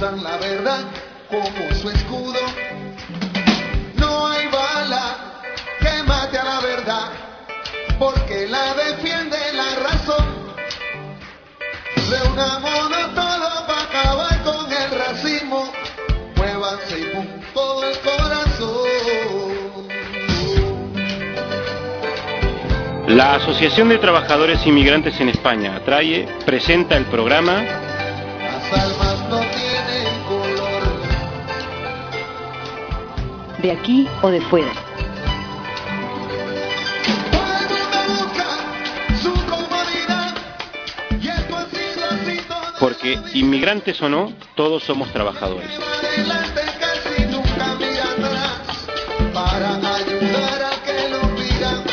usan la verdad como su escudo. No hay bala que mate a la verdad, porque la defiende la razón. Reunámonos todos para acabar con el racismo. Muévanse y pum, todo el corazón. La Asociación de Trabajadores Inmigrantes en España, ATRAIE, presenta el programa Las almas no tienen color. De aquí o de fuera. Todo el mundo busca su comodidad, y esto ha sido así toda porque, la vida. inmigrantes o no, todos somos trabajadores. Adelante, casi nunca mira atrás, para ayudar a que lo pidan.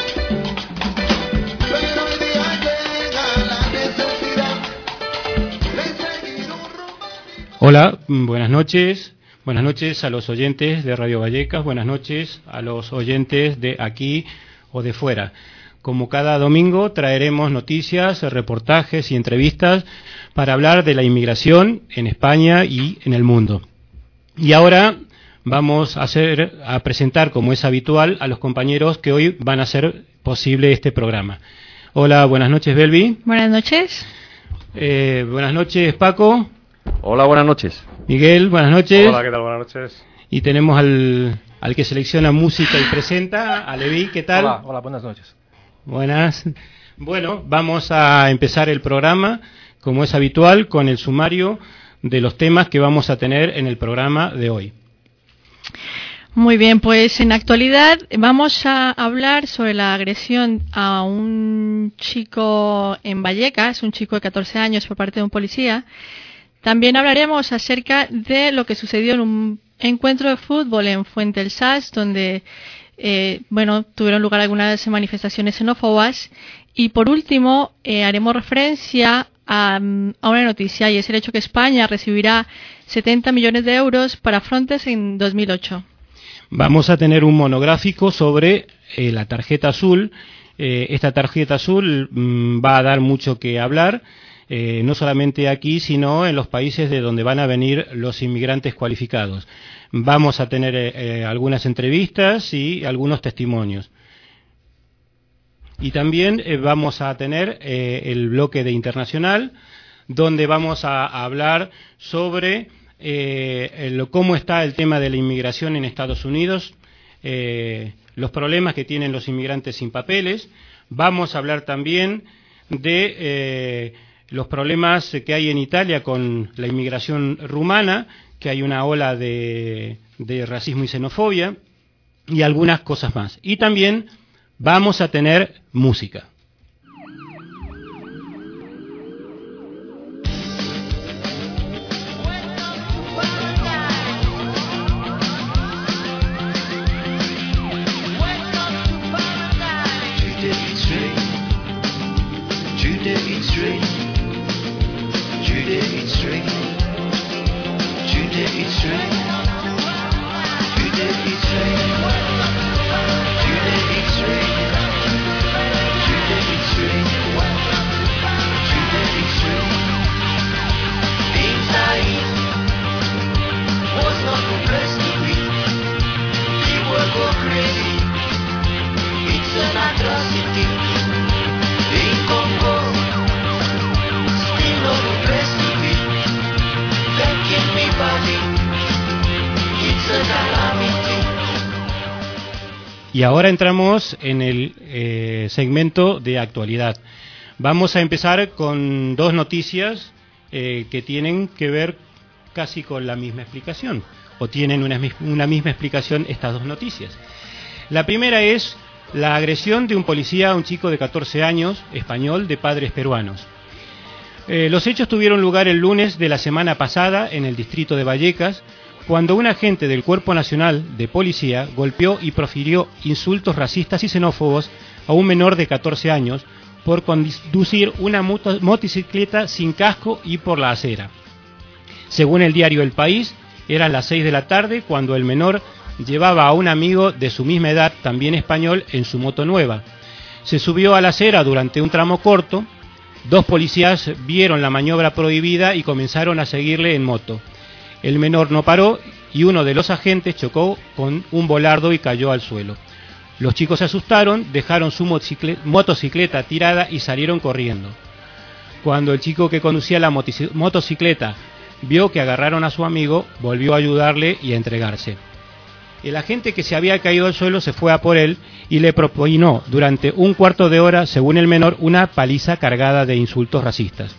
Pero hoy día llega la necesidad de seguir un rumbo. Hola, buenas noches. Buenas noches a los oyentes de Radio Vallecas, buenas noches a los oyentes de aquí o de fuera. Como cada domingo traeremos noticias, reportajes y entrevistas para hablar de la inmigración en España y en el mundo. Y ahora vamos a presentar, como es habitual, a los compañeros que hoy van a hacer posible este programa. Hola, buenas noches, Belvi. Buenas noches. Buenas noches, Paco. Hola, buenas noches. Miguel, buenas noches. Hola, ¿qué tal? Buenas noches. Y tenemos al que selecciona música y presenta, a Levi, ¿qué tal? Hola, buenas noches. Buenas. Bueno, vamos a empezar el programa, como es habitual, con el sumario de los temas que vamos a tener en el programa de hoy. Muy bien, pues en la actualidad vamos a hablar sobre la agresión a un chico en Vallecas, un chico de 14 años por parte de un policía. También hablaremos acerca de lo que sucedió en un encuentro de fútbol en Fuente del Sas, donde tuvieron lugar algunas manifestaciones xenófobas. Y por último, haremos referencia a una noticia, y es el hecho que España recibirá 70 millones de euros para Frontex en 2008. Vamos a tener un monográfico sobre la tarjeta azul. Esta tarjeta azul va a dar mucho que hablar. No solamente aquí, sino en los países de donde van a venir los inmigrantes cualificados. Vamos a tener algunas entrevistas y algunos testimonios. Y también vamos a tener el bloque de internacional, donde vamos a hablar sobre cómo está el tema de la inmigración en Estados Unidos, los problemas que tienen los inmigrantes sin papeles. Vamos a hablar también de los problemas que hay en Italia con la inmigración rumana, que hay una ola de racismo y xenofobia, y algunas cosas más. Y también vamos a tener música. Y ahora entramos en el segmento de actualidad. Vamos a empezar con dos noticias que tienen que ver casi con la misma explicación, o tienen una misma explicación estas dos noticias. La primera es la agresión de un policía a un chico de 14 años, español, de padres peruanos. Los hechos tuvieron lugar el lunes de la semana pasada en el distrito de Vallecas, cuando un agente del Cuerpo Nacional de Policía golpeó y profirió insultos racistas y xenófobos a un menor de 14 años por conducir una motocicleta sin casco y por la acera. Según el diario El País, eran las 6 de la tarde cuando el menor llevaba a un amigo de su misma edad, también español, en su moto nueva. Se subió a la acera durante un tramo corto. Dos policías vieron la maniobra prohibida y comenzaron a seguirle en moto. El menor no paró y uno de los agentes chocó con un volardo y cayó al suelo. Los chicos se asustaron, dejaron su motocicleta tirada y salieron corriendo. Cuando el chico que conducía la motocicleta vio que agarraron a su amigo, volvió a ayudarle y a entregarse. El agente que se había caído al suelo se fue a por él y le propinó durante un cuarto de hora, según el menor, una paliza cargada de insultos racistas.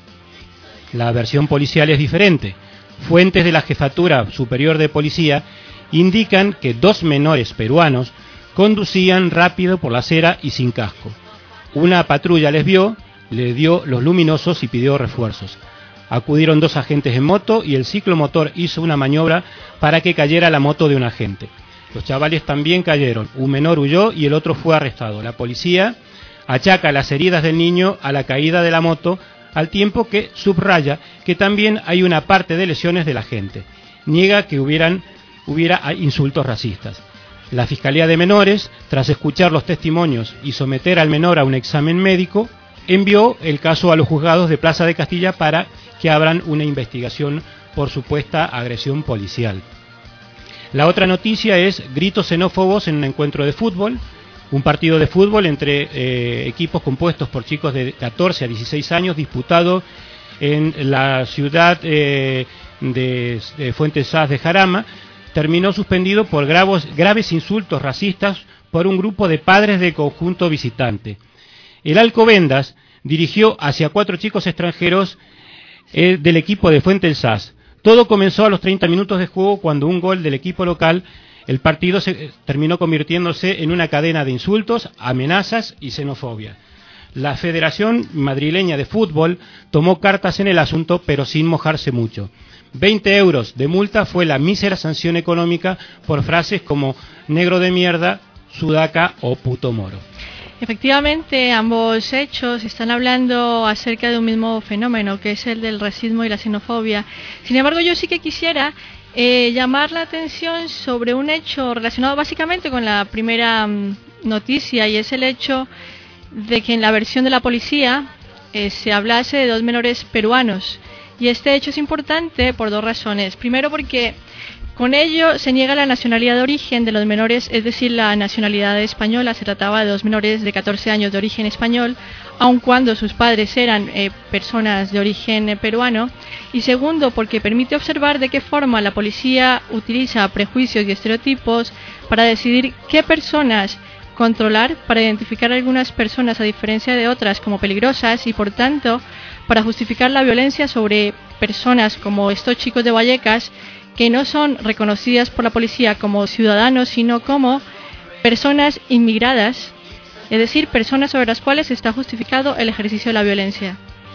La versión policial es diferente. Fuentes de la Jefatura Superior de Policía indican que 2 menores peruanos conducían rápido por la acera y sin casco. Una patrulla les vio, le dio los luminosos y pidió refuerzos. Acudieron 2 agentes en moto y el ciclomotor hizo una maniobra para que cayera la moto de un agente. Los chavales también cayeron, un menor huyó y el otro fue arrestado. La policía achaca las heridas del niño a la caída de la moto, al tiempo que subraya que también hay una parte de lesiones del agente. Niega que hubiera insultos racistas. La Fiscalía de Menores, tras escuchar los testimonios y someter al menor a un examen médico, envió el caso a los juzgados de Plaza de Castilla para que abran una investigación por supuesta agresión policial. La otra noticia es gritos xenófobos en un encuentro de fútbol. Un partido de fútbol entre equipos compuestos por chicos de 14 a 16 años disputado en la ciudad de Fuentesás de Jarama terminó suspendido por graves insultos racistas por un grupo de padres del conjunto visitante. El Alcobendas dirigió hacia 4 chicos extranjeros del equipo de Fuentesás. Todo comenzó a los 30 minutos de juego cuando un gol del equipo local. El partido se terminó convirtiéndose en una cadena de insultos, amenazas y xenofobia. La Federación Madrileña de Fútbol tomó cartas en el asunto, pero sin mojarse mucho. 20 euros de multa fue la mísera sanción económica por frases como negro de mierda, sudaca o puto moro. Efectivamente, ambos hechos están hablando acerca de un mismo fenómeno, que es el del racismo y la xenofobia. Sin embargo, yo sí que quisiera llamar la atención sobre un hecho relacionado básicamente con la primera noticia, y es el hecho de que en la versión de la policía se hablase de 2 menores peruanos. Y este hecho es importante por 2 razones. Primero, porque con ello se niega la nacionalidad de origen de los menores, es decir, la nacionalidad española. Se trataba de 2 menores de 14 años de origen español, aun cuando sus padres eran personas de origen peruano. Y segundo, porque permite observar de qué forma la policía utiliza prejuicios y estereotipos para decidir qué personas controlar, para identificar a algunas personas a diferencia de otras como peligrosas y, por tanto, para justificar la violencia sobre personas como estos chicos de Vallecas, que no son reconocidas por la policía como ciudadanos, sino como personas inmigradas, es decir, personas sobre las cuales está justificado el ejercicio de la violencia.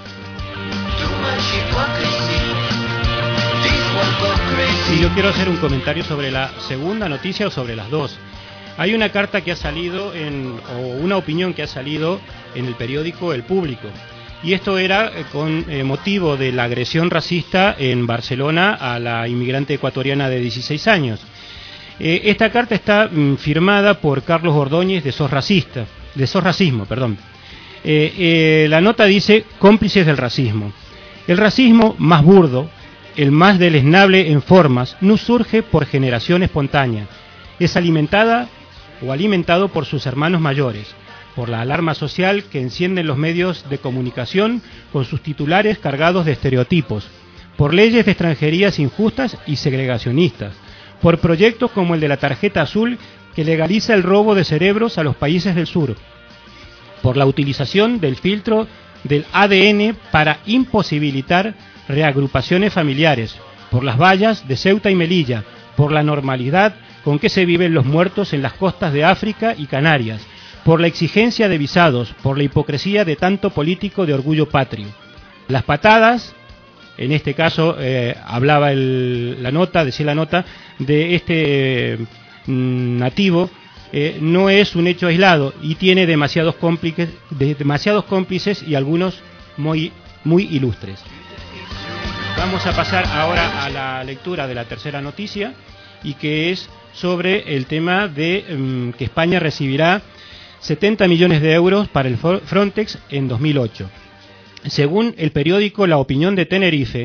Sí, yo quiero hacer un comentario sobre la segunda noticia o sobre las dos. Hay una carta que ha salido o una opinión que ha salido en el periódico El Público. Y esto era con motivo de la agresión racista en Barcelona a la inmigrante ecuatoriana de 16 años. Esta carta está firmada por Carlos Ordóñez de SOS Racismo. La nota dice: cómplices del racismo. El racismo más burdo, el más deleznable en formas, no surge por generación espontánea. Es alimentado por sus hermanos mayores, por la alarma social que encienden los medios de comunicación con sus titulares cargados de estereotipos, por leyes de extranjerías injustas y segregacionistas, por proyectos como el de la tarjeta azul que legaliza el robo de cerebros a los países del sur, por la utilización del filtro del ADN para imposibilitar reagrupaciones familiares, por las vallas de Ceuta y Melilla, por la normalidad con que se viven los muertos en las costas de África y Canarias, por la exigencia de visados, por la hipocresía de tanto político de orgullo patrio. Las patadas, en este caso decía la nota, de este nativo, no es un hecho aislado y tiene demasiados cómplices y algunos muy ilustres. Vamos a pasar ahora a la lectura de la tercera noticia, y que es sobre el tema de que España recibirá 70 millones de euros para el Frontex en 2008. Según el periódico La Opinión de Tenerife,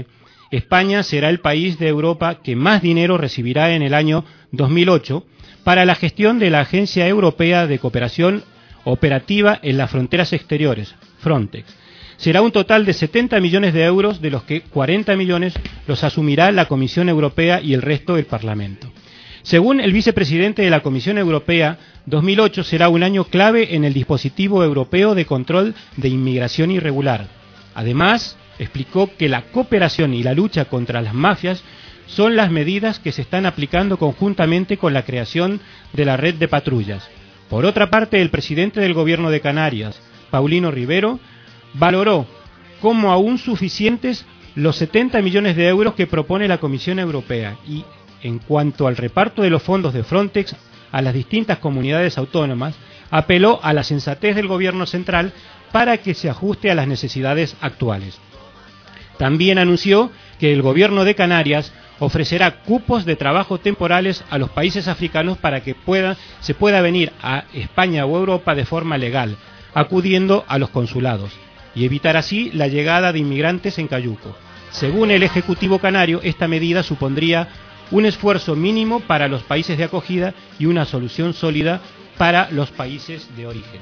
España será el país de Europa que más dinero recibirá en el año 2008 para la gestión de la Agencia Europea de Cooperación Operativa en las Fronteras Exteriores, Frontex. Será un total de 70 millones de euros, de los que 40 millones los asumirá la Comisión Europea y el resto del Parlamento. Según el vicepresidente de la Comisión Europea, 2008 será un año clave en el dispositivo europeo de control de inmigración irregular. Además, explicó que la cooperación y la lucha contra las mafias son las medidas que se están aplicando conjuntamente con la creación de la red de patrullas. Por otra parte, el presidente del Gobierno de Canarias, Paulino Rivero, valoró como aún suficientes los 70 millones de euros que propone la Comisión Europea y, en cuanto al reparto de los fondos de Frontex a las distintas comunidades autónomas, apeló a la sensatez del Gobierno central para que se ajuste a las necesidades actuales. También anunció que el Gobierno de Canarias ofrecerá cupos de trabajo temporales a los países africanos para que se pueda venir a España o Europa de forma legal, acudiendo a los consulados, y evitar así la llegada de inmigrantes en cayuco. Según el Ejecutivo canario, esta medida supondría un esfuerzo mínimo para los países de acogida y una solución sólida para los países de origen.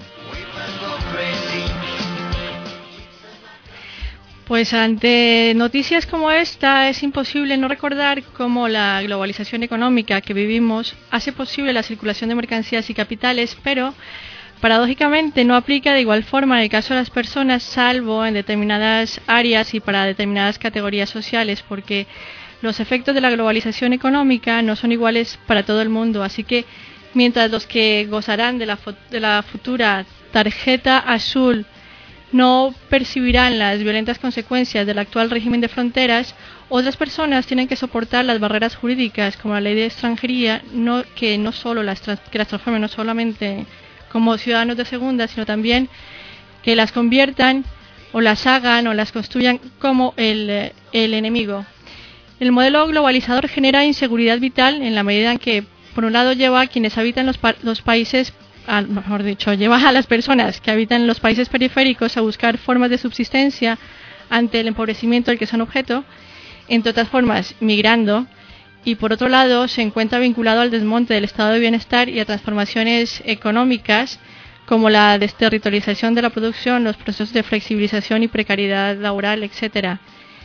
Pues ante noticias como esta es imposible no recordar cómo la globalización económica que vivimos hace posible la circulación de mercancías y capitales, pero paradójicamente no aplica de igual forma en el caso de las personas, salvo en determinadas áreas y para determinadas categorías sociales, porque los efectos de la globalización económica no son iguales para todo el mundo. Así que mientras los que gozarán de la futura tarjeta azul no percibirán las violentas consecuencias del actual régimen de fronteras, otras personas tienen que soportar las barreras jurídicas como la ley de extranjería, que las transformen no solamente como ciudadanos de segunda, sino también que las conviertan o las hagan o las construyan como el enemigo. El modelo globalizador genera inseguridad vital en la medida en que, por un lado, lleva a quienes habitan los países, lleva a las personas que habitan en los países periféricos a buscar formas de subsistencia ante el empobrecimiento del que son objeto, entre otras formas, migrando, y por otro lado, se encuentra vinculado al desmonte del estado de bienestar y a transformaciones económicas como la desterritorialización de la producción, los procesos de flexibilización y precariedad laboral, etcétera.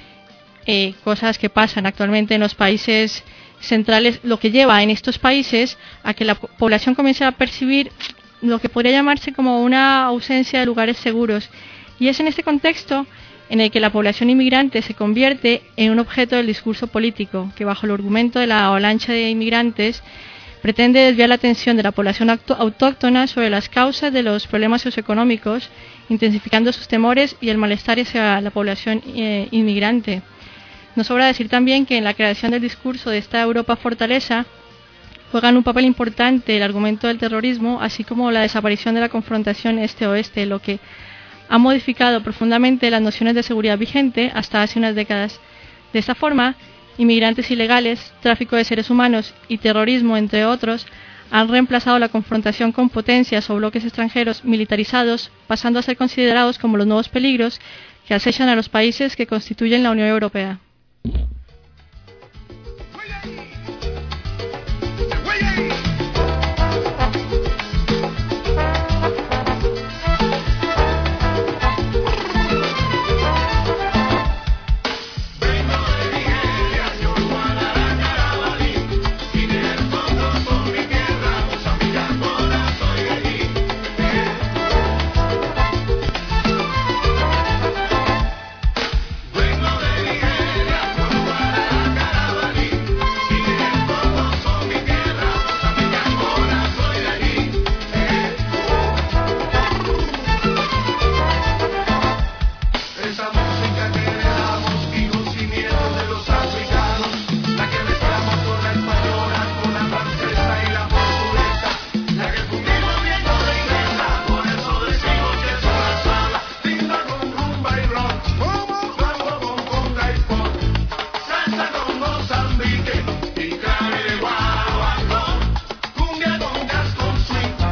Cosas que pasan actualmente en los países centrales, lo que lleva en estos países a que la población comience a percibir lo que podría llamarse como una ausencia de lugares seguros. Y es en este contexto en el que la población inmigrante se convierte en un objeto del discurso político, que bajo el argumento de la avalancha de inmigrantes pretende desviar la atención de la población autóctona sobre las causas de los problemas socioeconómicos, intensificando sus temores y el malestar hacia la población inmigrante. No sobra decir también que en la creación del discurso de esta Europa fortaleza juegan un papel importante el argumento del terrorismo, así como la desaparición de la confrontación este-oeste, lo que ha modificado profundamente las nociones de seguridad vigente hasta hace unas décadas. De esta forma, inmigrantes ilegales, tráfico de seres humanos y terrorismo, entre otros, han reemplazado la confrontación con potencias o bloques extranjeros militarizados, pasando a ser considerados como los nuevos peligros que acechan a los países que constituyen la Unión Europea.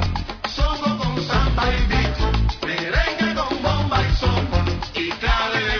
Merengue con bomba y son y clave de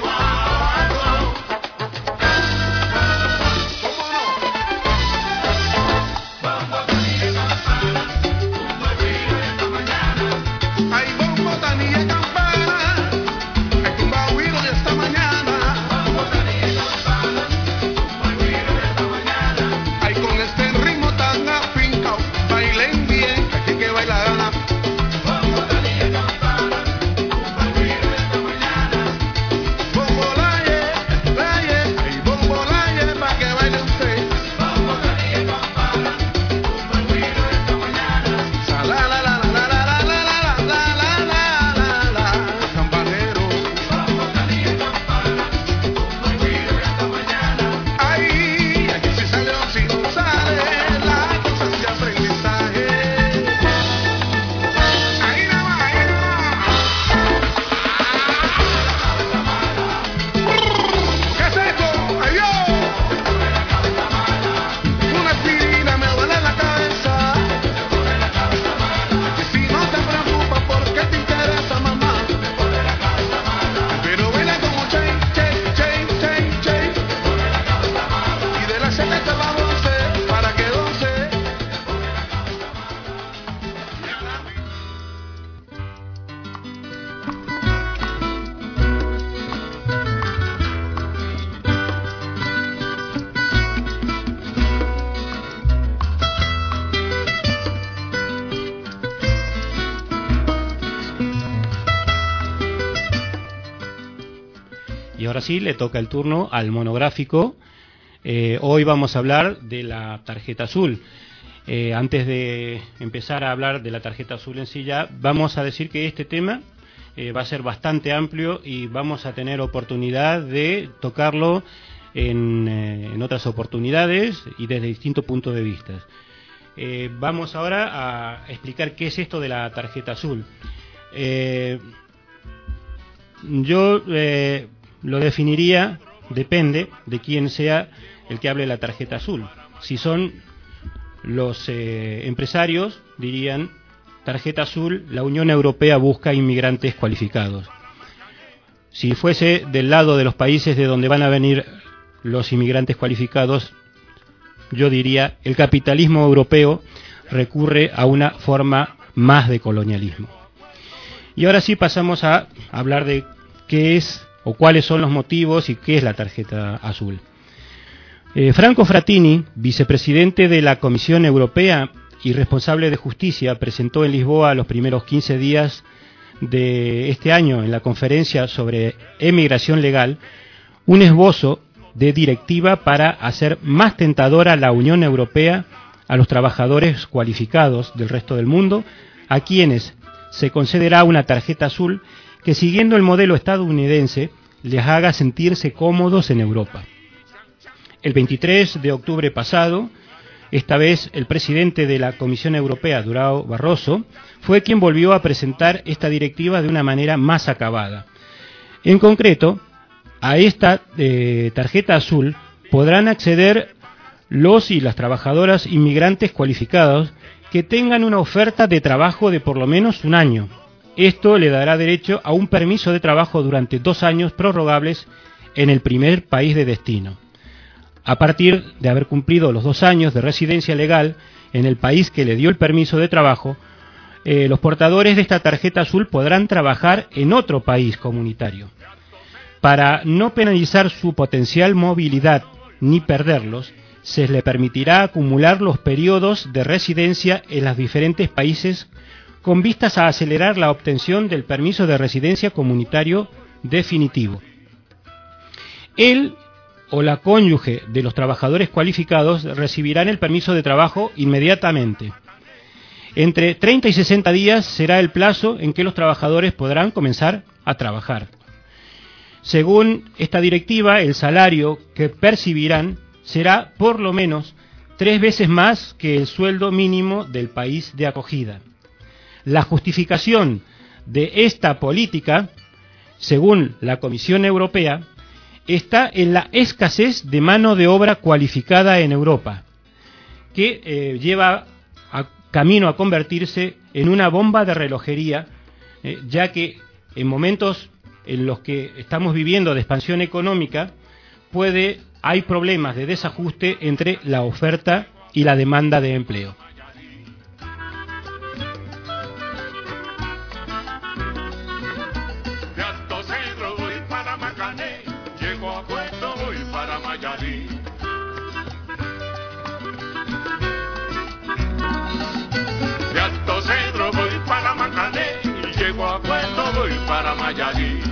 Y ahora sí, le toca el turno al monográfico. Hoy vamos a hablar de la tarjeta azul. Antes de empezar a hablar de la tarjeta azul en sí, ya vamos a decir que este tema va a ser bastante amplio y vamos a tener oportunidad de tocarlo en otras oportunidades y desde distintos puntos de vista. Vamos ahora a explicar qué es esto de la tarjeta azul. Yo lo definiría, depende de quién sea el que hable de la tarjeta azul. Si son los empresarios, dirían: tarjeta azul, la Unión Europea busca inmigrantes cualificados. Si fuese del lado de los países de donde van a venir los inmigrantes cualificados, yo diría: el capitalismo europeo recurre a una forma más de colonialismo. Y ahora sí pasamos a hablar de qué es o cuáles son los motivos y qué es la tarjeta azul. Franco Frattini, vicepresidente de la Comisión Europea y responsable de justicia, presentó en Lisboa los primeros 15 días de este año en la conferencia sobre emigración legal un esbozo de directiva para hacer más tentadora la Unión Europea a los trabajadores cualificados del resto del mundo, a quienes se concederá una tarjeta azul que, siguiendo el modelo estadounidense, les haga sentirse cómodos en Europa. El 23 de octubre pasado, esta vez el presidente de la Comisión Europea, Durão Barroso, fue quien volvió a presentar esta directiva de una manera más acabada. En concreto, a esta tarjeta azul podrán acceder los y las trabajadoras inmigrantes cualificados que tengan una oferta de trabajo de por lo menos un año. Esto le dará derecho a un permiso de trabajo durante 2 años prorrogables en el primer país de destino. A partir de haber cumplido los 2 años de residencia legal en el país que le dio el permiso de trabajo, los portadores de esta tarjeta azul podrán trabajar en otro país comunitario. Para no penalizar su potencial movilidad ni perderlos, se les permitirá acumular los periodos de residencia en los diferentes países con vistas a acelerar la obtención del permiso de residencia comunitario definitivo. Él o la cónyuge de los trabajadores cualificados recibirán el permiso de trabajo inmediatamente. Entre 30 y 60 días será el plazo en que los trabajadores podrán comenzar a trabajar. Según esta directiva, el salario que percibirán será por lo menos 3 veces más que el sueldo mínimo del país de acogida. La justificación de esta política, según la Comisión Europea, está en la escasez de mano de obra cualificada en Europa, que lleva camino a convertirse en una bomba de relojería, ya que en momentos en los que estamos viviendo de expansión económica, hay problemas de desajuste entre la oferta y la demanda de empleo. De Alto Cedro voy para Macané y llego a Puerto, voy para Mayarí.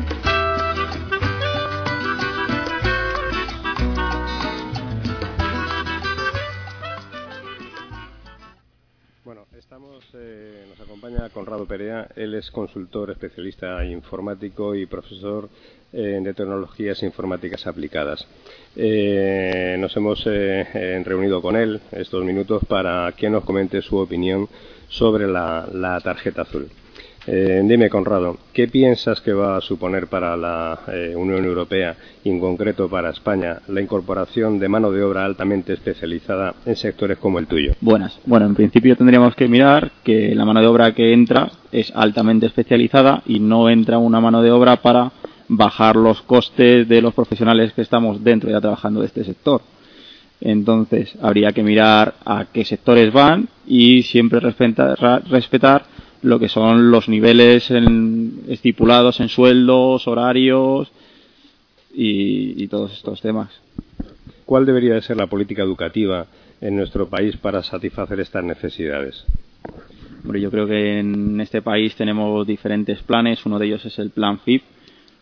Bueno, nos acompaña Conrado Perea. Él es consultor especialista informático y profesor de tecnologías informáticas aplicadas. Nos hemos reunido con él estos minutos para que nos comente su opinión sobre la tarjeta azul. Dime, Conrado, ¿qué piensas que va a suponer para la Unión Europea y en concreto para España la incorporación de mano de obra altamente especializada en sectores como el tuyo? Buenas. Bueno, en principio tendríamos que mirar que la mano de obra que entra es altamente especializada y no entra una mano de obra para bajar los costes de los profesionales que estamos dentro ya trabajando de este sector. Entonces, habría que mirar a qué sectores van y siempre respetar lo que son los niveles estipulados en sueldos, horarios y todos estos temas. ¿Cuál debería de ser la política educativa en nuestro país para satisfacer estas necesidades? Hombre, yo creo que en este país tenemos diferentes planes. Uno de ellos es el plan FIP,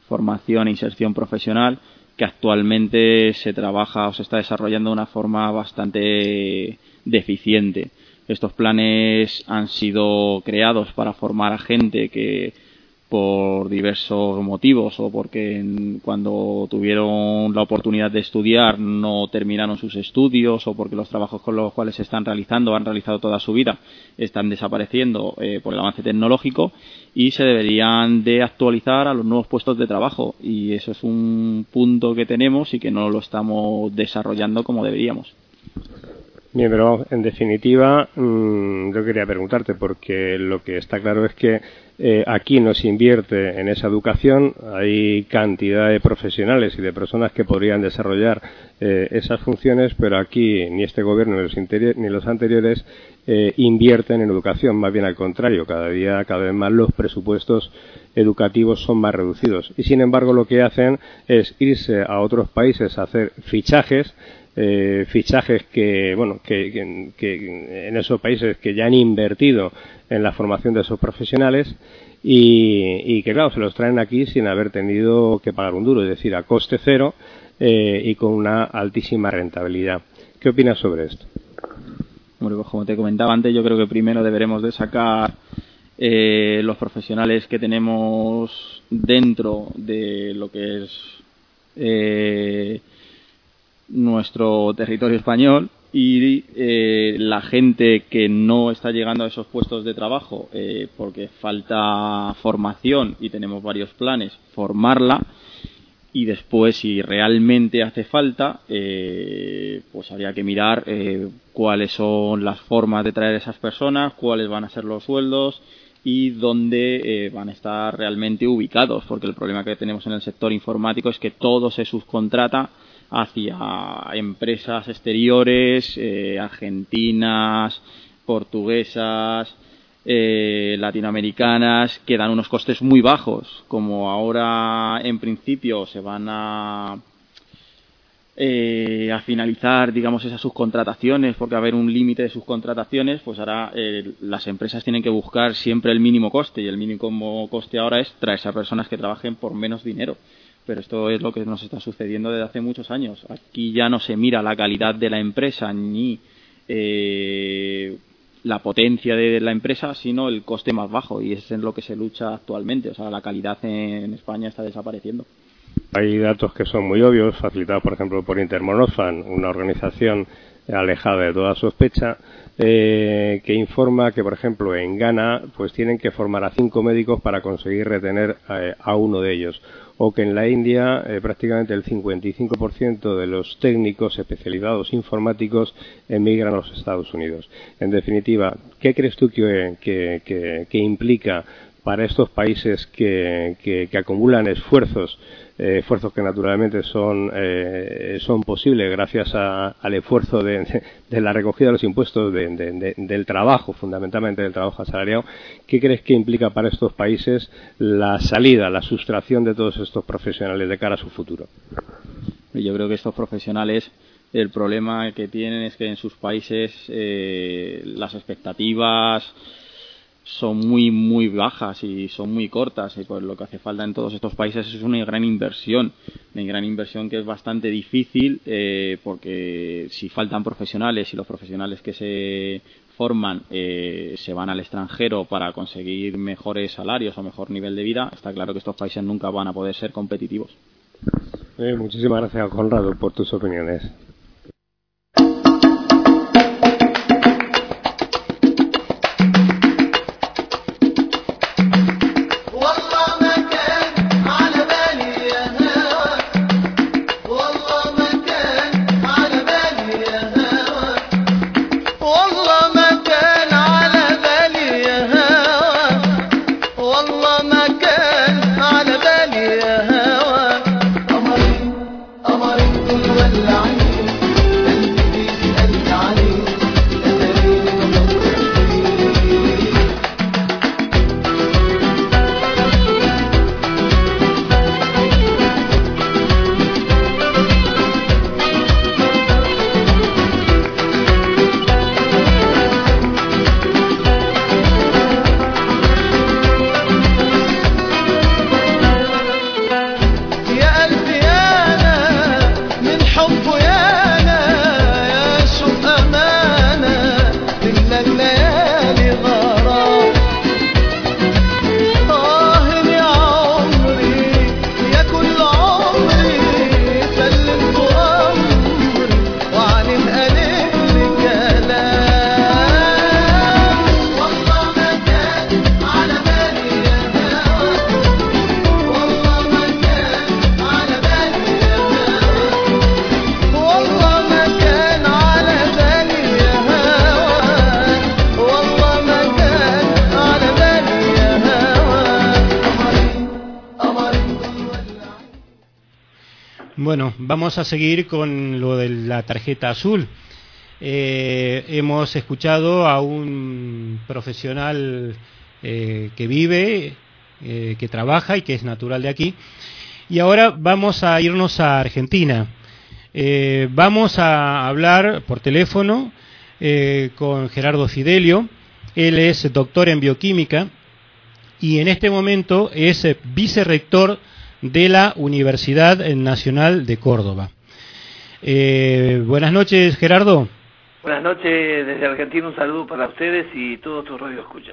formación e inserción profesional, que actualmente se trabaja o se está desarrollando de una forma bastante deficiente. Estos planes han sido creados para formar a gente que por diversos motivos o porque cuando tuvieron la oportunidad de estudiar no terminaron sus estudios o porque los trabajos con los cuales se están realizando, han realizado toda su vida, están desapareciendo por el avance tecnológico y se deberían de actualizar a los nuevos puestos de trabajo, y eso es un punto que tenemos y que no lo estamos desarrollando como deberíamos. Bien, pero en definitiva, yo quería preguntarte, porque lo que está claro es que aquí no se invierte en esa educación, hay cantidad de profesionales y de personas que podrían desarrollar esas funciones, pero aquí ni este gobierno ni los anteriores invierten en educación, más bien al contrario, cada vez más los presupuestos educativos son más reducidos. Y sin embargo lo que hacen es irse a otros países a hacer fichajes que en esos países que ya han invertido en la formación de esos profesionales y que claro, se los traen aquí sin haber tenido que pagar un duro, es decir, a coste cero y con una altísima rentabilidad. ¿Qué opinas sobre esto? Bueno, pues como te comentaba antes, yo creo que primero deberemos de sacar los profesionales que tenemos dentro de lo que es nuestro territorio español, y la gente que no está llegando a esos puestos de trabajo porque falta formación y tenemos varios planes, formarla, y después si realmente hace falta pues habría que mirar cuáles son las formas de traer a esas personas, cuáles van a ser los sueldos y dónde van a estar realmente ubicados, porque el problema que tenemos en el sector informático es que todo se subcontrata hacia empresas exteriores, argentinas, portuguesas, latinoamericanas, que dan unos costes muy bajos. Como ahora en principio se van a finalizar, digamos, esas subcontrataciones, porque va a haber un límite de subcontrataciones, pues ahora las empresas tienen que buscar siempre el mínimo coste, y el mínimo coste ahora es traerse a personas que trabajen por menos dinero. Pero esto es lo que nos está sucediendo desde hace muchos años. Aquí ya no se mira la calidad de la empresa ni la potencia de la empresa, sino el coste más bajo, y es en lo que se lucha actualmente. O sea, la calidad en España está desapareciendo. Hay datos que son muy obvios, facilitados por ejemplo por Intermonofan, una organización alejada de toda sospecha, que informa que por ejemplo en Ghana pues tienen que formar a 5 médicos para conseguir retener a uno de ellos, o que en la India prácticamente el 55% de los técnicos especializados informáticos emigran a los Estados Unidos. En definitiva, ¿qué crees tú que implica para estos países que acumulan esfuerzos que naturalmente son posibles gracias al esfuerzo de la recogida de los impuestos del trabajo, fundamentalmente del trabajo asalariado? ¿Qué crees que implica para estos países la salida, la sustracción de todos estos profesionales de cara a su futuro? Yo creo que estos profesionales, el problema que tienen es que en sus países las expectativas son muy bajas y son muy cortas, y pues lo que hace falta en todos estos países es una gran inversión que es bastante difícil, porque si faltan profesionales y los profesionales que se forman se van al extranjero para conseguir mejores salarios o mejor nivel de vida, está claro que estos países nunca van a poder ser competitivos. Muchísimas gracias, Conrado, por tus opiniones. قمرين دول ولعين Bueno, vamos a seguir con lo de la tarjeta azul. Hemos escuchado a un profesional que vive, que trabaja y que es natural de aquí. Y ahora vamos a irnos a Argentina. Vamos a hablar por teléfono con Gerardo Fidelio. Él es doctor en bioquímica y en este momento es vicerrector de la Universidad Nacional de Córdoba. Buenas noches, Gerardo. Buenas noches, desde Argentina un saludo para ustedes y todos tus radioescuchas.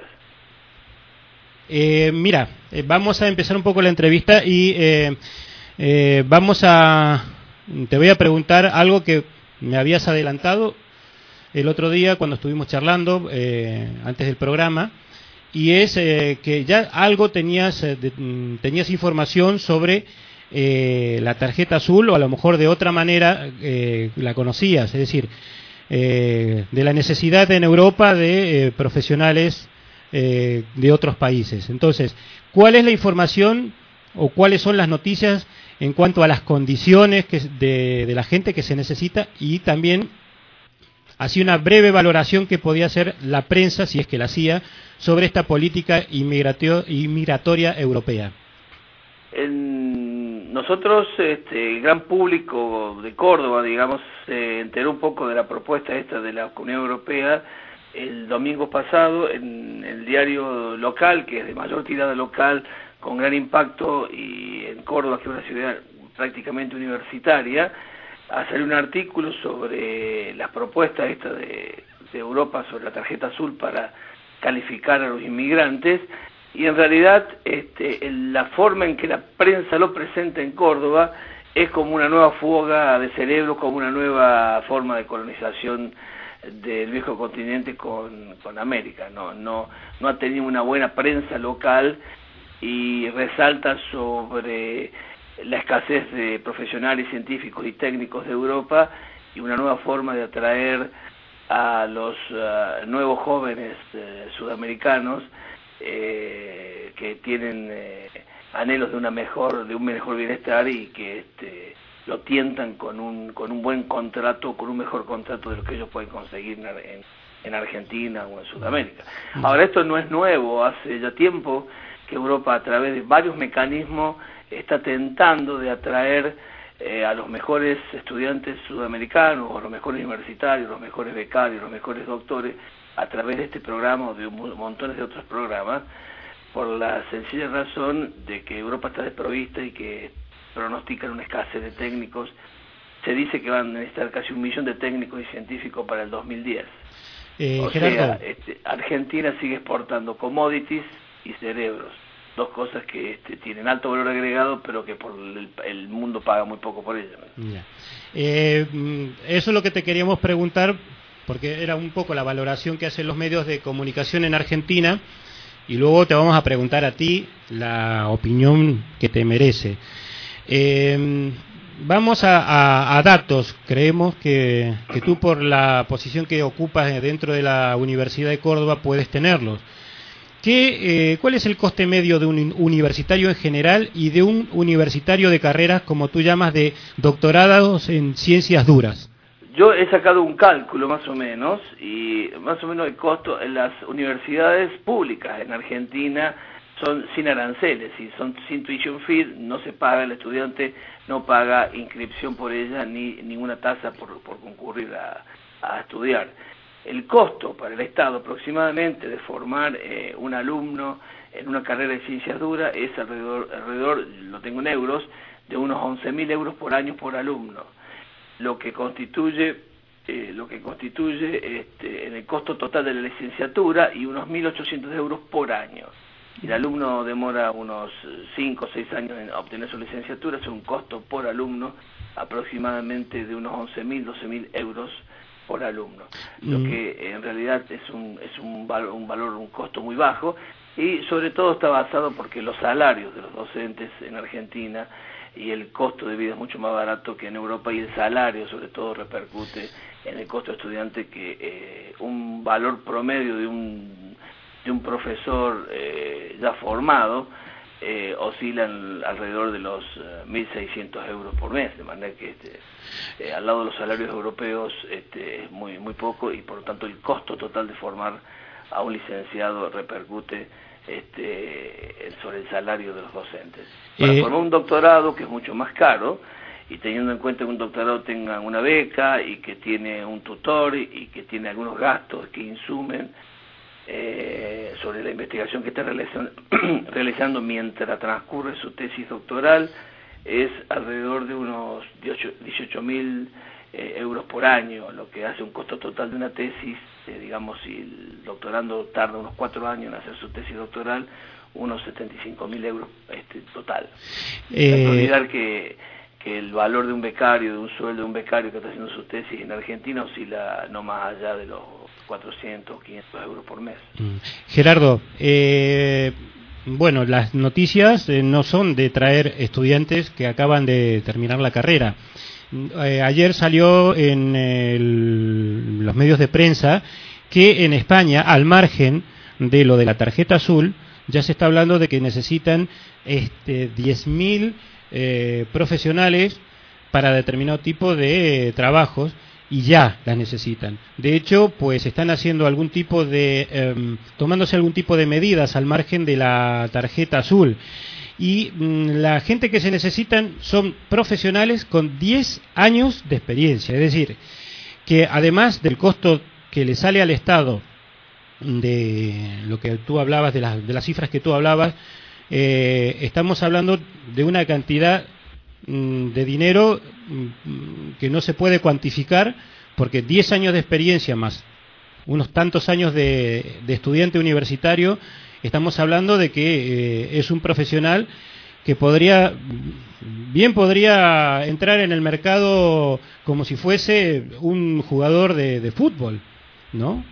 Mira, vamos a empezar un poco la entrevista y te voy a preguntar algo que me habías adelantado el otro día cuando estuvimos charlando antes del programa, y es que ya algo tenías información sobre la tarjeta azul, o a lo mejor de otra manera la conocías, es decir, de la necesidad en Europa de profesionales de otros países. Entonces, ¿cuál es la información o cuáles son las noticias en cuanto a las condiciones de la gente que se necesita, y también así una breve valoración que podía hacer la prensa, si es que la hacía, sobre esta política inmigratoria europea? Nosotros, el gran público de Córdoba, digamos, se enteró un poco de la propuesta esta de la Unión Europea el domingo pasado en el diario local, que es de mayor tirada local, con gran impacto, y en Córdoba, que es una ciudad prácticamente universitaria, a salir un artículo sobre las propuestas esta de Europa sobre la tarjeta azul para calificar a los inmigrantes, y en realidad la forma en que la prensa lo presenta en Córdoba es como una nueva fuga de cerebro, como una nueva forma de colonización del viejo continente con América. No ha tenido una buena prensa local y resalta sobre la escasez de profesionales científicos y técnicos de Europa y una nueva forma de atraer a los nuevos jóvenes sudamericanos que tienen anhelos de un mejor bienestar, y que lo tientan con un buen contrato, con un mejor contrato de lo que ellos pueden conseguir en Argentina o en Sudamérica. Ahora, esto no es nuevo, hace ya tiempo que Europa, a través de varios mecanismos, está tentando de atraer a los mejores estudiantes sudamericanos, o a los mejores universitarios, los mejores becarios, los mejores doctores, a través de este programa o de montones de otros programas, por la sencilla razón de que Europa está desprovista y que pronostican una escasez de técnicos. Se dice que van a necesitar casi 1 millón de técnicos y científicos para el 2010. O sea, Argentina sigue exportando commodities y cerebros, dos cosas que tienen alto valor agregado, pero que por el mundo paga muy poco por ellas. Eso es lo que te queríamos preguntar, porque era un poco la valoración que hacen los medios de comunicación en Argentina, y luego te vamos a preguntar a ti la opinión que te merece. Vamos a datos. Creemos que tú, por la posición que ocupas dentro de la Universidad de Córdoba, puedes tenerlos. ¿Cuál es el coste medio de un universitario en general y de un universitario de carreras, como tú llamas, de doctorados en ciencias duras? Yo he sacado un cálculo más o menos, y más o menos el costo en las universidades públicas en Argentina son sin aranceles y son sin tuition fee, no se paga, el estudiante no paga inscripción por ella ni ninguna tasa por concurrir a estudiar. El costo para el Estado aproximadamente de formar un alumno en una carrera de ciencias duras es alrededor, lo tengo en euros, de unos 11.000 euros por año por alumno, lo que constituye en el costo total de la licenciatura, y unos 1.800 euros por año. El alumno demora unos 5 o 6 años en obtener su licenciatura, es un costo por alumno aproximadamente de unos 11.000, 12.000 euros por alumno, lo que en realidad es un costo muy bajo, y sobre todo está basado porque los salarios de los docentes en Argentina y el costo de vida es mucho más barato que en Europa, y el salario sobre todo repercute en el costo estudiante, que un valor promedio de un profesor ya formado oscilan alrededor de los 1.600 euros por mes, de manera que al lado de los salarios europeos es muy poco, y por lo tanto el costo total de formar a un licenciado repercute sobre el salario de los docentes. Para formar un doctorado, que es mucho más caro, y teniendo en cuenta que un doctorado tenga una beca y que tiene un tutor y que tiene algunos gastos que insumen sobre la investigación que está realizando mientras transcurre su tesis doctoral, es alrededor de unos 18.000 euros por año, lo que hace un costo total de una tesis, digamos, si el doctorando tarda unos 4 años en hacer su tesis doctoral, unos 75.000 euros total. No hay que olvidar que el valor de un becario, de un sueldo de un becario que está haciendo su tesis en Argentina, oscila no más allá de los 400 o 500 euros por mes. Gerardo, bueno, las noticias no son de traer estudiantes que acaban de terminar la carrera. Ayer salió en los medios de prensa que en España, al margen de lo de la tarjeta azul, ya se está hablando de que necesitan 10.000 profesionales para determinado tipo de trabajos, y ya las necesitan. De hecho, pues están haciendo algún tipo de tomándose algún tipo de medidas al margen de la tarjeta azul. Y la gente que se necesitan son profesionales con 10 años de experiencia. Es decir, que además del costo que le sale al Estado, de lo que tú hablabas, de las cifras que tú hablabas, estamos hablando de una cantidad de dinero que no se puede cuantificar, porque 10 años de experiencia más unos tantos años de estudiante universitario, estamos hablando de que es un profesional que podría entrar en el mercado como si fuese un jugador de fútbol, ¿no?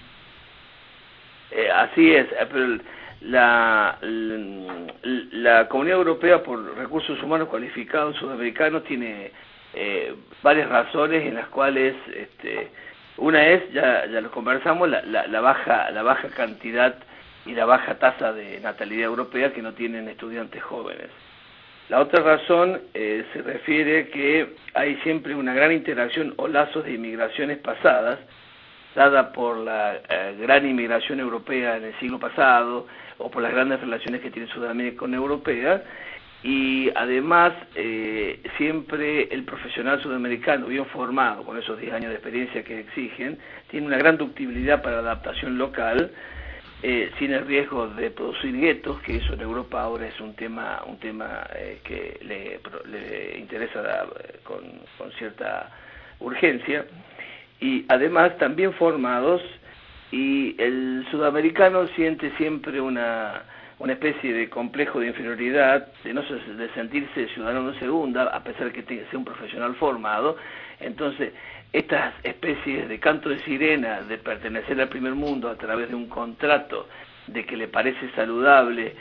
Así es, pero la Comunidad Europea por Recursos Humanos Cualificados Sudamericanos tiene varias razones en las cuales una es, ya lo conversamos, la baja cantidad y la baja tasa de natalidad europea que no tienen estudiantes jóvenes. La otra razón se refiere que hay siempre una gran interacción o lazos de inmigraciones pasadas, dada por la gran inmigración europea en el siglo pasado, o por las grandes relaciones que tiene Sudamérica con Europea, y además siempre el profesional sudamericano bien formado, con esos 10 años de experiencia que exigen, tiene una gran ductibilidad para la adaptación local, sin el riesgo de producir guetos, que eso en Europa ahora es un tema que le interesa con cierta urgencia, y además también formados, y el sudamericano siente siempre una especie de complejo de inferioridad, de sentirse ciudadano de segunda, a pesar de que sea un profesional formado. Entonces, estas especies de canto de sirena, de pertenecer al primer mundo a través de un contrato de que le parece saludable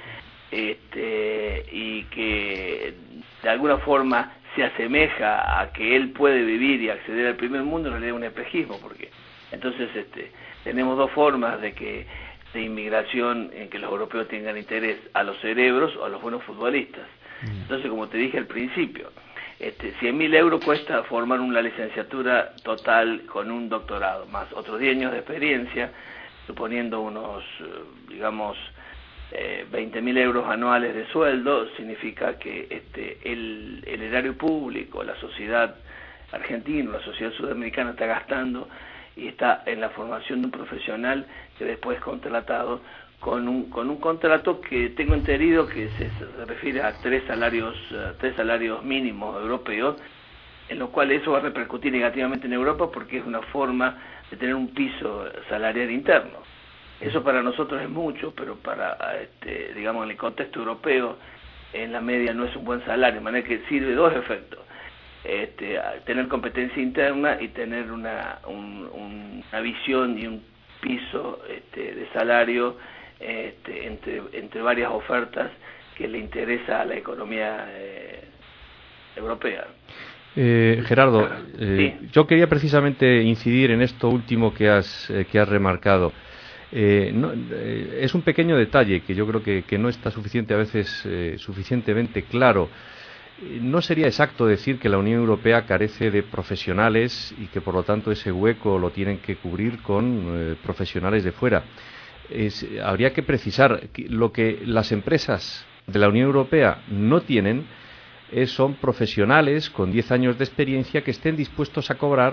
y que de alguna forma se asemeja a que él puede vivir y acceder al primer mundo, en realidad es un espejismo, porque entonces tenemos dos formas de inmigración en que los europeos tengan interés: a los cerebros o a los buenos futbolistas. Entonces, como te dije al principio, 100.000 euros cuesta formar una licenciatura total con un doctorado, más otros 10 años de experiencia, suponiendo unos, digamos, 20.000 euros anuales de sueldo. Significa que el erario público, la sociedad argentina, la sociedad sudamericana está gastando y está en la formación de un profesional que después es contratado con un contrato que tengo entendido que se refiere a tres salarios mínimos europeos, en lo cual eso va a repercutir negativamente en Europa, porque es una forma de tener un piso salarial interno. Eso para nosotros es mucho, pero para, digamos, en el contexto europeo, en la media no es un buen salario, de manera que sirve dos efectos: tener competencia interna y tener una visión y un piso de salario entre varias ofertas que le interesa a la economía europea. Gerardo, sí. Yo quería precisamente incidir en esto último que has remarcado. Es un pequeño detalle que yo creo que no está a veces suficientemente claro. No sería exacto decir que la Unión Europea carece de profesionales y que por lo tanto ese hueco lo tienen que cubrir con profesionales de fuera. Habría que precisar que lo que las empresas de la Unión Europea no tienen son profesionales con 10 años de experiencia que estén dispuestos a cobrar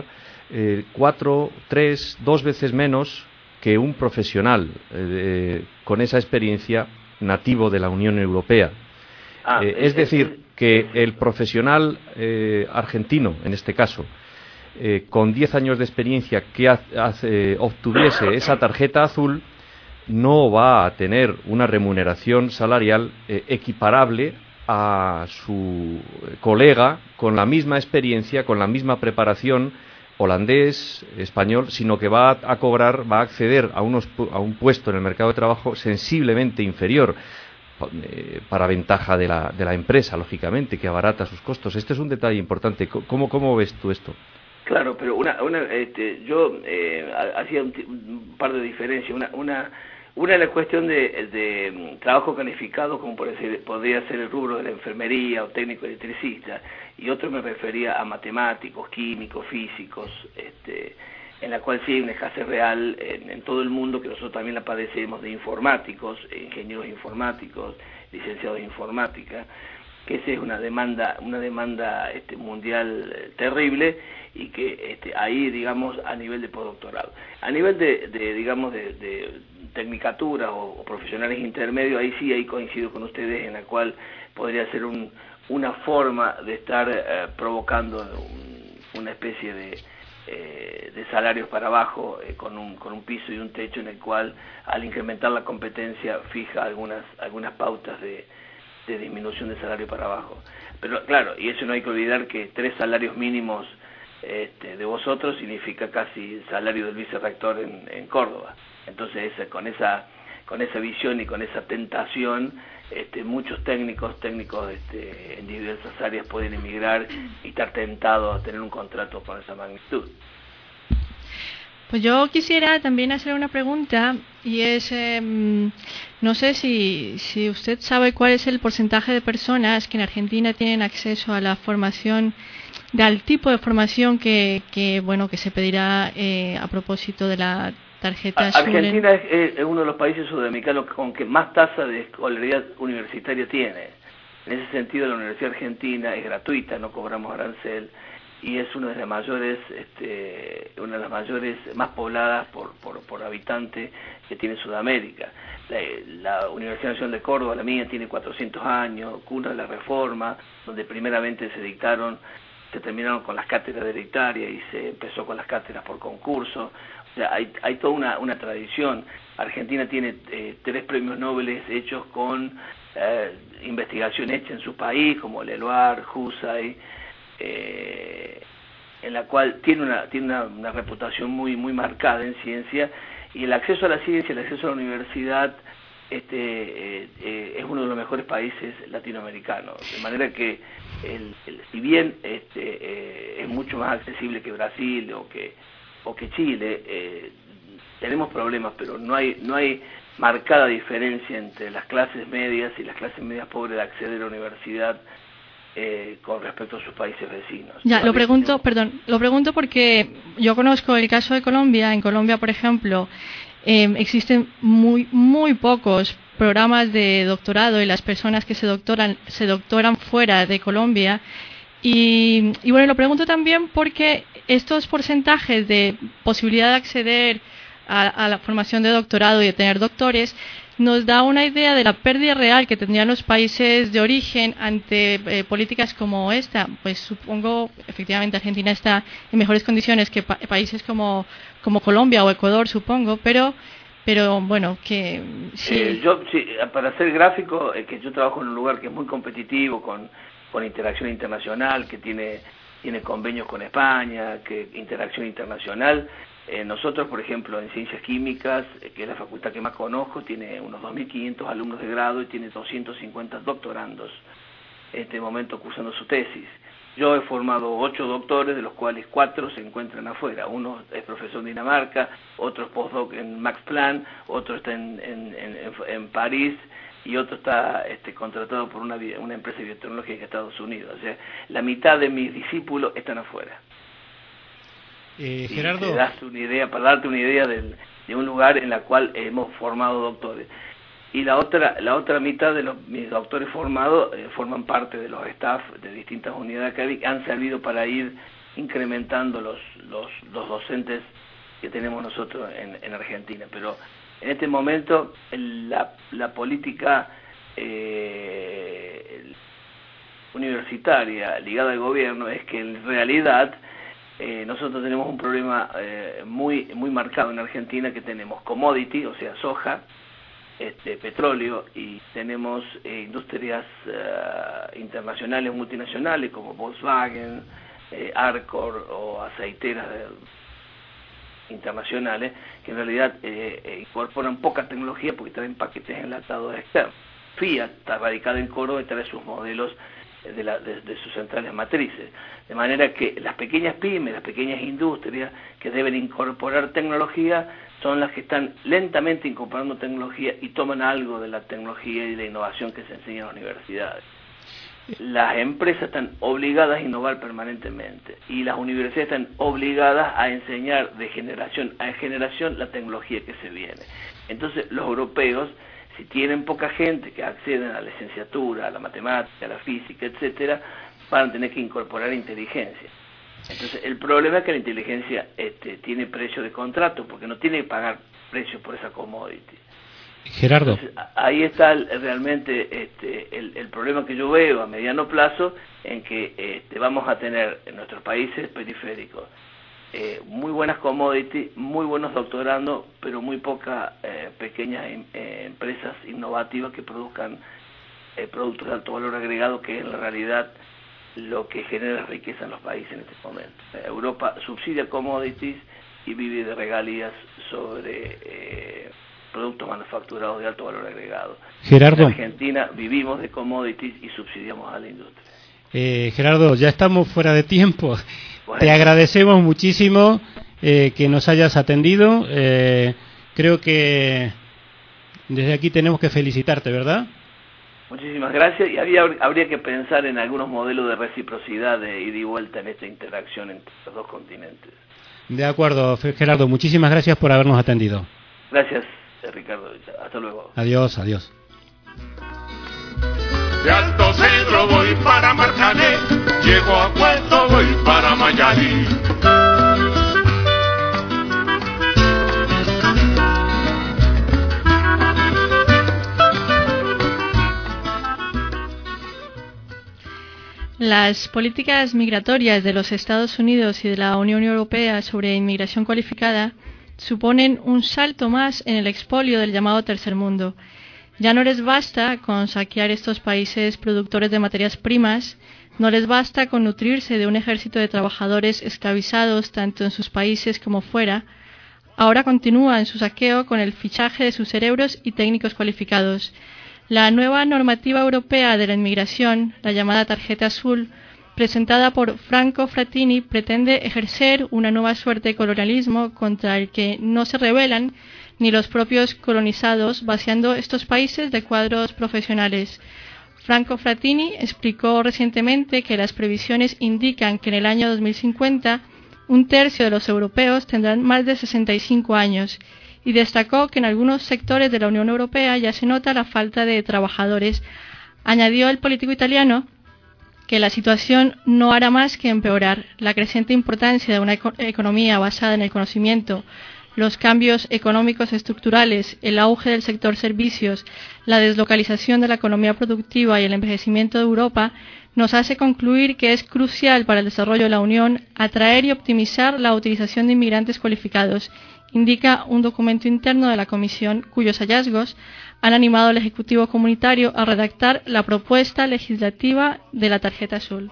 4, 3, 2 veces menos que un profesional con esa experiencia nativo de la Unión Europea. Es decir, que el profesional argentino, en este caso, con 10 años de experiencia que obtuviese esa tarjeta azul, no va a tener una remuneración salarial equiparable a su colega con la misma experiencia, con la misma preparación, holandés, español, sino que va a acceder a un puesto en el mercado de trabajo sensiblemente inferior, para ventaja de la empresa, lógicamente, que abarata sus costos. Este es un detalle importante. ¿Cómo ves tú esto? Claro, pero yo hacía un par de diferencias. Una es la cuestión de trabajo calificado, como podría ser el rubro de la enfermería o técnico electricista, y otro me refería a matemáticos, químicos, físicos, en la cual sí hay una escasez real en todo el mundo, que nosotros también la padecemos, de informáticos, ingenieros informáticos, licenciados en informática, que esa es una demanda mundial terrible, y que ahí, digamos, a nivel de postdoctorado. A nivel de tecnicatura o profesionales intermedios, ahí coincido con ustedes, en la cual podría ser una forma de estar provocando una especie de salarios para abajo, con un piso y un techo, en el cual, al incrementar la competencia, fija algunas pautas de disminución de salario para abajo. Pero claro, y eso no hay que olvidar, que 3 salarios mínimos de vosotros significa casi el salario del vicerrector en Córdoba. Entonces, con esa visión y con esa tentación, muchos técnicos en diversas áreas pueden emigrar y estar tentados a tener un contrato con esa magnitud. Pues yo quisiera también hacer una pregunta, y es, no sé si usted sabe cuál es el porcentaje de personas que en Argentina tienen acceso a la formación, al tipo de formación que se pedirá a propósito de la tarjeta azul. Argentina es uno de los países sudamericanos con que más tasa de escolaridad universitaria tiene. En ese sentido, la Universidad Argentina es gratuita, no cobramos arancel, y es una de las mayores más pobladas por habitante que tiene Sudamérica. La Universidad Nacional de Córdoba, la mía, tiene 400 años, cuna de la Reforma, donde primeramente se terminaron con las cátedras hereditarias y se empezó con las cátedras por concurso. O sea, hay toda una tradición. Argentina tiene 3 premios Nobel hechos con investigación hecha en su país, como Leloir, Husay, en la cual tiene una reputación muy marcada en ciencia, y el acceso a la ciencia, el acceso a la universidad, es uno de los mejores países latinoamericanos, de manera que si bien es mucho más accesible que Brasil o que Chile, tenemos problemas, pero no hay marcada diferencia entre las clases medias y las clases medias pobres de acceder a la universidad con respecto a sus países vecinos. Ya, lo pregunto porque yo conozco el caso de Colombia. En Colombia, por ejemplo, existen muy pocos programas de doctorado, y las personas que se doctoran fuera de Colombia. Y bueno, lo pregunto también porque estos porcentajes de posibilidad de acceder a la formación de doctorado y de tener doctores nos da una idea de la pérdida real que tendrían los países de origen ante políticas como esta. Pues supongo, efectivamente, Argentina está en mejores condiciones que países como Colombia o Ecuador, supongo, pero bueno, que sí. Para ser gráfico, que yo trabajo en un lugar que es muy competitivo, con interacción internacional, que tiene convenios con España, que interacción internacional. Nosotros, por ejemplo, en Ciencias Químicas, que es la facultad que más conozco, tiene unos 2.500 alumnos de grado y tiene 250 doctorandos en este momento cursando su tesis. Yo he formado 8 doctores, de los cuales 4 se encuentran afuera. Uno es profesor en Dinamarca, otro es postdoc en Max Planck, otro está en París, y otro está contratado por una empresa de biotecnología en Estados Unidos. O sea, la mitad de mis discípulos están afuera. Gerardo, para darte una idea de un lugar en la cual hemos formado doctores. Y la otra mitad de mis doctores formados forman parte de los staff de distintas unidades académicas, han servido para ir incrementando los docentes que tenemos nosotros en Argentina. Pero en este momento la política universitaria ligada al gobierno es que en realidad nosotros tenemos un problema muy marcado en Argentina, que tenemos commodity, o sea, soja, petróleo, y tenemos industrias internacionales, multinacionales como Volkswagen, Arcor o aceiteras internacionales, que en realidad incorporan poca tecnología porque traen paquetes enlatados externos. Fiat está radicada en Córdoba y trae sus modelos de sus centrales matrices, de manera que las pequeñas pymes, las pequeñas industrias que deben incorporar tecnología son las que están lentamente incorporando tecnología y toman algo de la tecnología y de la innovación que se enseña en las universidades. Las empresas están obligadas a innovar permanentemente y las universidades están obligadas a enseñar de generación a generación la tecnología que se viene. Entonces los europeos, si tienen poca gente que acceden a la licenciatura, a la matemática, a la física, etcétera, van a tener que incorporar inteligencia. Entonces el problema es que la inteligencia tiene precio de contrato, porque no tiene que pagar precio por esa commodity. Gerardo. Entonces, ahí está realmente el problema que yo veo a mediano plazo, en que vamos a tener en nuestros países periféricos muy buenas commodities, muy buenos doctorandos, pero muy pocas pequeñas empresas innovativas que produzcan productos de alto valor agregado, que es en la realidad lo que genera riqueza en los países en este momento. Europa subsidia commodities y vive de regalías sobre productos manufacturados de alto valor agregado. Gerardo. En Argentina vivimos de commodities y subsidiamos a la industria. Gerardo, ya estamos fuera de tiempo. Bueno. Te agradecemos muchísimo que nos hayas atendido. Creo que desde aquí tenemos que felicitarte, ¿verdad? Muchísimas gracias, y habría que pensar en algunos modelos de reciprocidad de ida y vuelta en esta interacción entre los dos continentes. De acuerdo, Gerardo, muchísimas gracias por habernos atendido. Gracias, Ricardo. Hasta luego. Adiós, adiós. De Alto Cedro voy para Marcané, llego a Puerto, voy para Mayarí. Las políticas migratorias de los Estados Unidos y de la Unión Europea sobre inmigración cualificada suponen un salto más en el expolio del llamado tercer mundo. Ya no les basta con saquear estos países productores de materias primas, no les basta con nutrirse de un ejército de trabajadores esclavizados tanto en sus países como fuera. Ahora continúan su saqueo con el fichaje de sus cerebros y técnicos cualificados. La nueva normativa europea de la inmigración, la llamada Tarjeta Azul, presentada por Franco Frattini, pretende ejercer una nueva suerte de colonialismo contra el que no se rebelan ni los propios colonizados, vaciando estos países de cuadros profesionales. Franco Frattini explicó recientemente que las previsiones indican que en el año 2050 un tercio de los europeos tendrán más de 65 años, y destacó que en algunos sectores de la Unión Europea ya se nota la falta de trabajadores. Añadió el político italiano que la situación no hará más que empeorar. La creciente importancia de una economía basada en el conocimiento, los cambios económicos estructurales, el auge del sector servicios, la deslocalización de la economía productiva y el envejecimiento de Europa nos hace concluir que es crucial para el desarrollo de la Unión atraer y optimizar la utilización de inmigrantes cualificados, indica un documento interno de la Comisión cuyos hallazgos han animado al Ejecutivo Comunitario a redactar la propuesta legislativa de la Tarjeta Azul.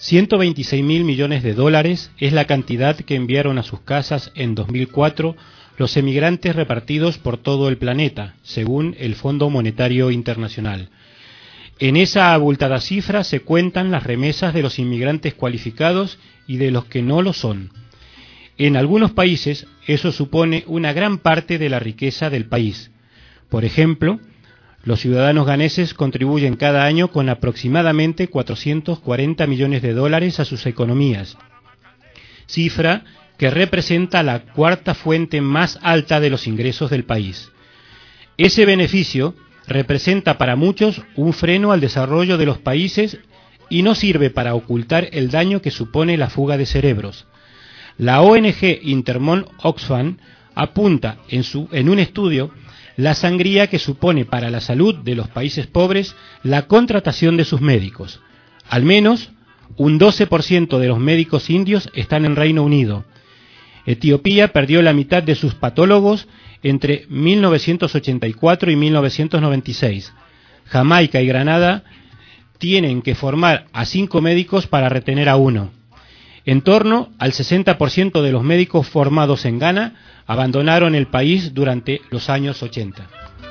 $126.000 millones es la cantidad que enviaron a sus casas en 2004 los emigrantes repartidos por todo el planeta, según el Fondo Monetario Internacional. En esa abultada cifra se cuentan las remesas de los inmigrantes cualificados y de los que no lo son. En algunos países eso supone una gran parte de la riqueza del país. Por ejemplo, los ciudadanos ganeses contribuyen cada año con aproximadamente 440 millones de dólares a sus economías, cifra que representa la cuarta fuente más alta de los ingresos del país. Ese beneficio representa para muchos un freno al desarrollo de los países y no sirve para ocultar el daño que supone la fuga de cerebros. La ONG Intermón Oxfam apunta en un estudio la sangría que supone para la salud de los países pobres la contratación de sus médicos. Al menos un 12% de los médicos indios están en Reino Unido. Etiopía perdió la mitad de sus patólogos entre 1984 y 1996. Jamaica y Granada tienen que formar a 5 médicos para retener a 1. En torno al 60% de los médicos formados en Ghana abandonaron el país durante los años 80.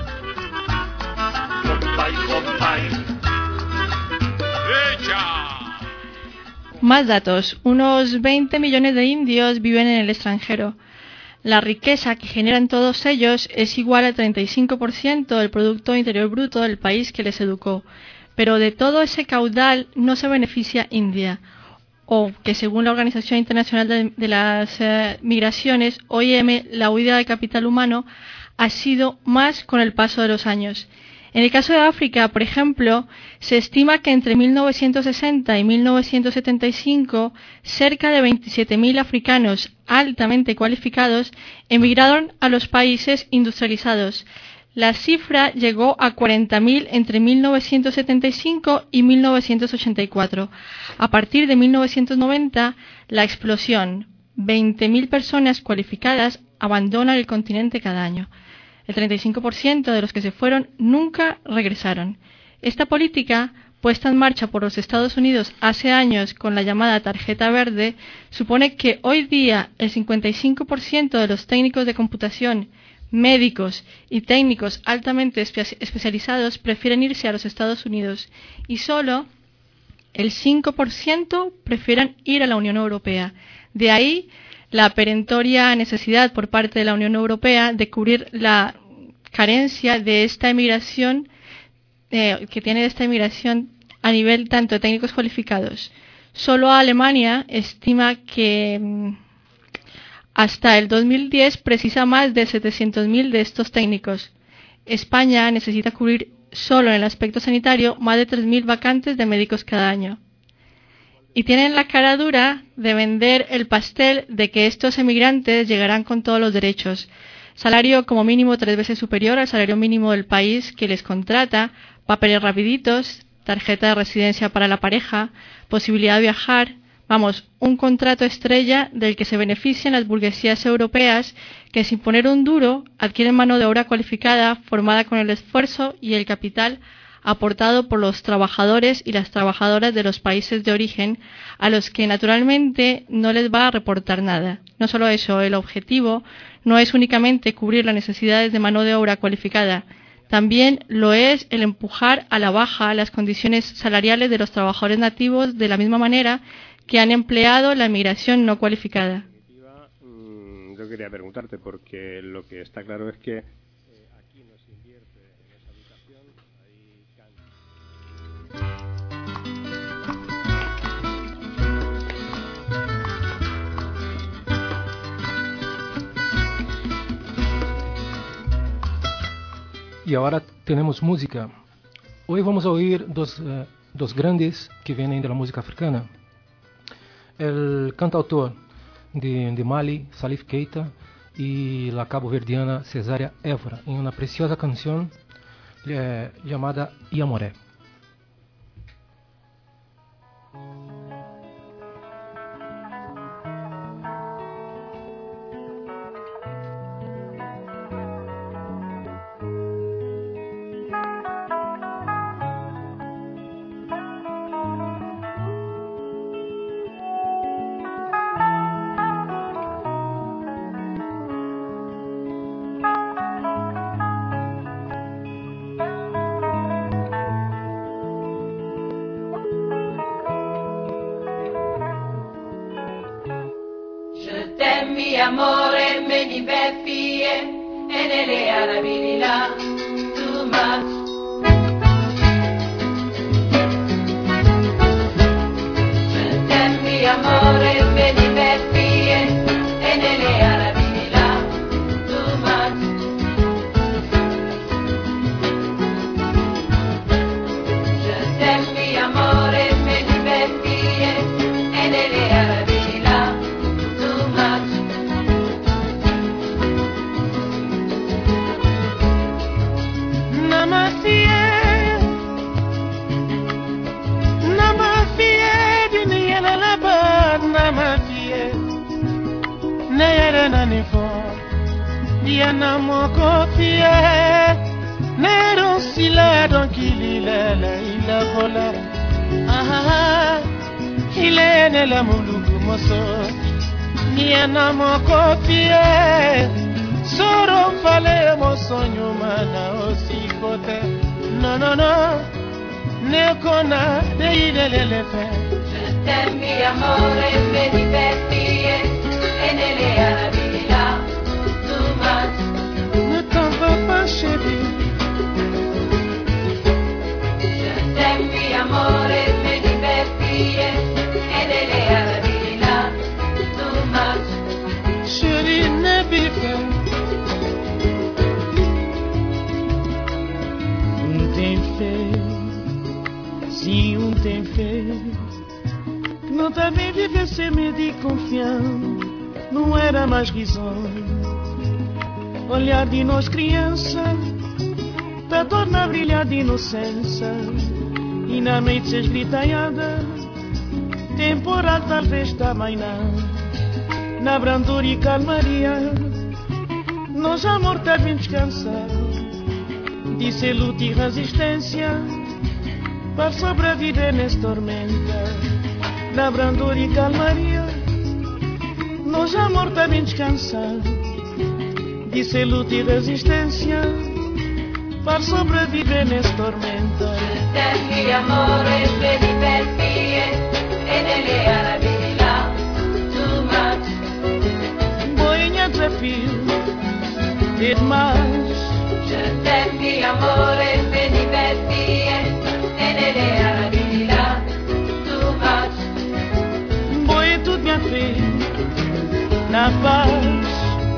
Más datos. Unos 20 millones de indios viven en el extranjero. La riqueza que generan todos ellos es igual al 35% del Producto Interior Bruto del país que les educó. Pero de todo ese caudal no se beneficia India, o que según la Organización Internacional de las Migraciones, OIM, la huida de capital humano ha sido más con el paso de los años. En el caso de África, por ejemplo, se estima que entre 1960 y 1975 cerca de 27.000 africanos altamente cualificados emigraron a los países industrializados. La cifra llegó a 40.000 entre 1975 y 1984. A partir de 1990, la explosión. 20.000 personas cualificadas abandonan el continente cada año. El 35% de los que se fueron nunca regresaron. Esta política, puesta en marcha por los Estados Unidos hace años con la llamada tarjeta verde, supone que hoy día el 55% de los técnicos de computación, médicos y técnicos altamente especializados prefieren irse a los Estados Unidos y solo el 5% prefieren ir a la Unión Europea. De ahí la perentoria necesidad por parte de la Unión Europea de cubrir la carencia de esta emigración que tiene esta emigración a nivel tanto de técnicos cualificados. Solo Alemania estima que hasta el 2010 precisa más de 700.000 de estos técnicos. España necesita cubrir solo en el aspecto sanitario más de 3.000 vacantes de médicos cada año. Y tienen la cara dura de vender el pastel de que estos emigrantes llegarán con todos los derechos. Salario como mínimo 3 veces superior al salario mínimo del país que les contrata, papeles rapiditos, tarjeta de residencia para la pareja, posibilidad de viajar. Vamos, un contrato estrella del que se benefician las burguesías europeas que sin poner un duro adquieren mano de obra cualificada formada con el esfuerzo y el capital aportado por los trabajadores y las trabajadoras de los países de origen, a los que naturalmente no les va a reportar nada. No solo eso, el objetivo no es únicamente cubrir las necesidades de mano de obra cualificada, también lo es el empujar a la baja las condiciones salariales de los trabajadores nativos de la misma manera que han empleado la migración no cualificada. Yo quería preguntarte, porque lo que está claro es que aquí no se invierte en esa educación, Y ahora tenemos música. Hoy vamos a oír dos grandes que vienen de la música africana. El cantautor de Mali, Salif Keita, y la cabo-verdiana Cesária Évora, en una preciosa canción llamada Iamoré. amore me divertie e nelle arabili là too much. Je t'aime mi amore me divertie e nelle arabili là too much. Je t'aime mi amore me divertie e nelle arabili là too much. Diana moko fie Nero sila donkili ila vola Ah ile la mulugu moso Diana moko fie Soro fale moso nyuma na osikote No no no Nekona de ile fe Je t'aime mi amore me divertie e nelle arabi là too much. Ne t'en vas pas chérie. Je t'aime mi amore me divertie e nelle arabi là too much. Chérie ne vive. Tem fait, si on tem fait. Não também viver sem medo e confiança. Não era mais risonho. Olhar de nós criança, da dor na brilhar de inocência. E na mente se esgritaiada, temporal talvez também não. Na brandura e calmaria, nós amor também descansar. De ser luta e resistência, para sobreviver nessa tormenta. Na brandura e calmaria, nós amor também descansar. De ser luta e resistência, para sobreviver nessa tormenta. Je t'aime mi amore me divertie e nelle arabi là too much. Boinha desafio, e demais. Je t'aime mi amore me divertie e nelle arabi là too much. Boi tudo minha filha, na paz.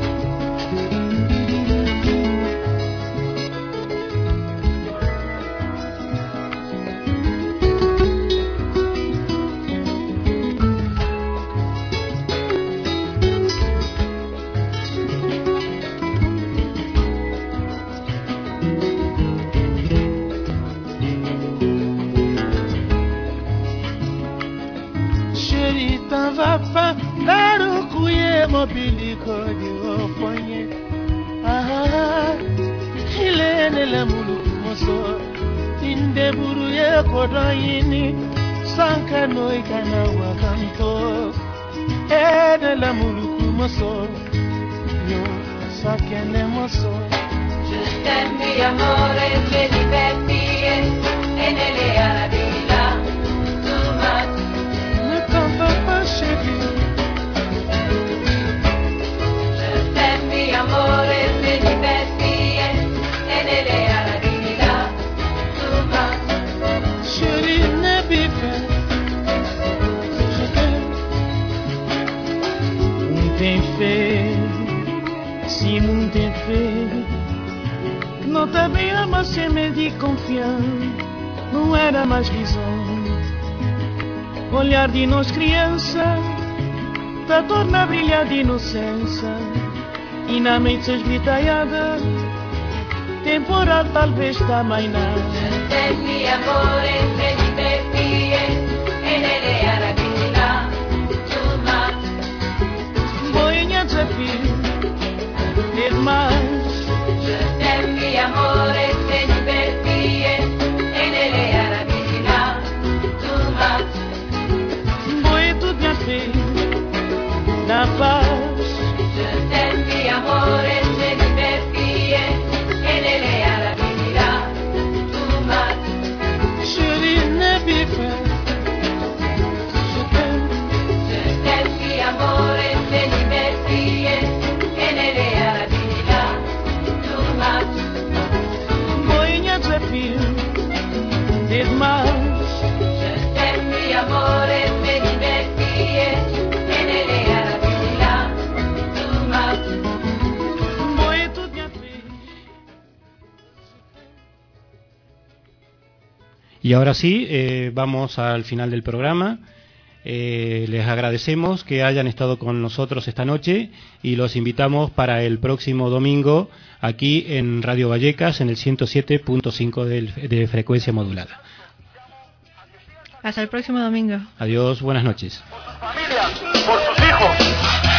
Mobiliko di ofonye Ah, ilene la muluku moso Inde buru ye kodoyini Sanka no ikana wakanto Ene la muluku moso Yo sakene moso Je t'aime mi amore me divertie e nelle arabi là too much. Ne t'en vas pas chérie. Mi amore me divertie e nelle arabi là too much. Chérie ne vive. Je t'aime. Não tem fé. Se não tem fé. Não também ama sem medo e confiar. Não era mais risonho. Olhar de nós criança. Da dor na brilhar de inocência. E na mente se esgritaiada, temporal talvez também não. Je t'aime mi amore me divertie e nelle arabi là too much. Boinha desafio, e demais. Je t'aime mi amore me divertie e nelle arabi là too much. Boi tudo minha filha, na paz. Je t'aime mi amore me divertie e nelle arabi là too much. Chérie ne vive. Je t'aime. Je t'aime mi amore me divertie Y ahora sí, vamos al final del programa. Les agradecemos que hayan estado con nosotros esta noche y los invitamos para el próximo domingo aquí en Radio Vallecas en el 107.5 de frecuencia modulada. Hasta el próximo domingo. Adiós, buenas noches. Por sus familias, por sus hijos.